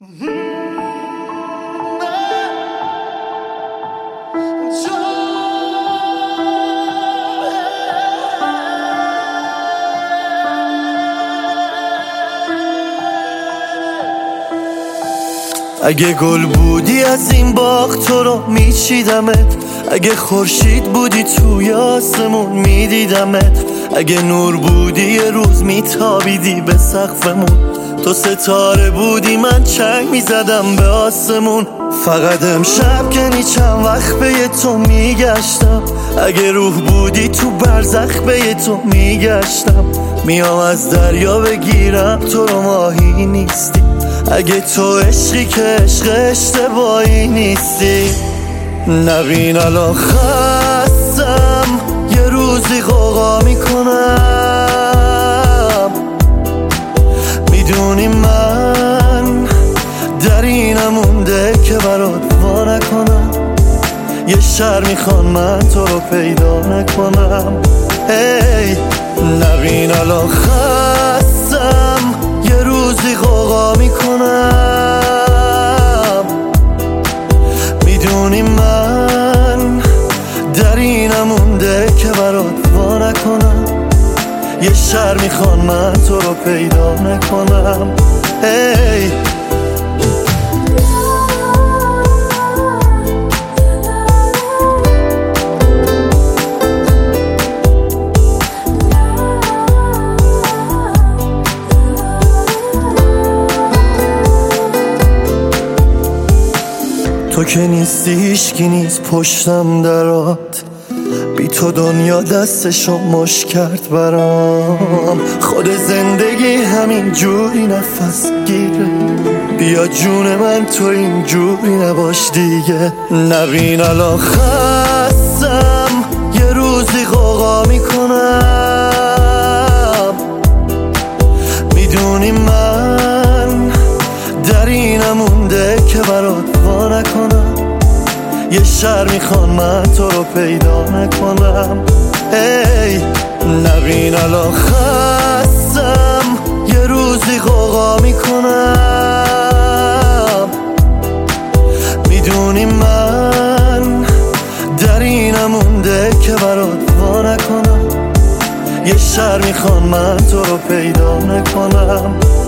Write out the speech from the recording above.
اگه گل بودی از این باغ تو رو میچیدمت، اگه خورشید بودی توی آسمون میدیدمت، اگه نور بودی یه روز میتابیدی به سقفمون، تو ستاره بودی من چنگ میزدم به آسمون. فقط امشب که چند وقت به تو میگشتم، اگه روح بودی تو برزخ به تو میگشتم، میام از دریا بگیرم تو رو ماهی نیستی، اگه تو عشقی که عشق اشتباهی نیستی. نبین الان خستم یه روزی غوغا میکنم، میدونی من در اینم مونده که برات وا نکنم، یه شهر میخوان من تو رو پیدا نکنم. هی نبین الان خستم یه روزی غوغا میکنم، میدونی من در اینم مونده که برات وا نکنم، یه شهر میخوان من تو رو پیدا نکنم. هی تو که نیستی هیچکی نیست پشتم درات، بی تو دنیا دستشو مش کرد برام، خود زندگی همین جوری نفس گیره، بیا جون من تو این جوری نباش دیگه. نبین الان خستم یه روزی غوغا میکنم، میدونی من در اینم مونده که برات وا نکنم، یه شهر میخوان من تو رو پیدا نکنم. هی نبین الان خستم یه روزی غوغا میکنم، میدونی من در اینم مونده که برات وا نکنم، یه شهر میخوان من تو رو پیدا نکنم.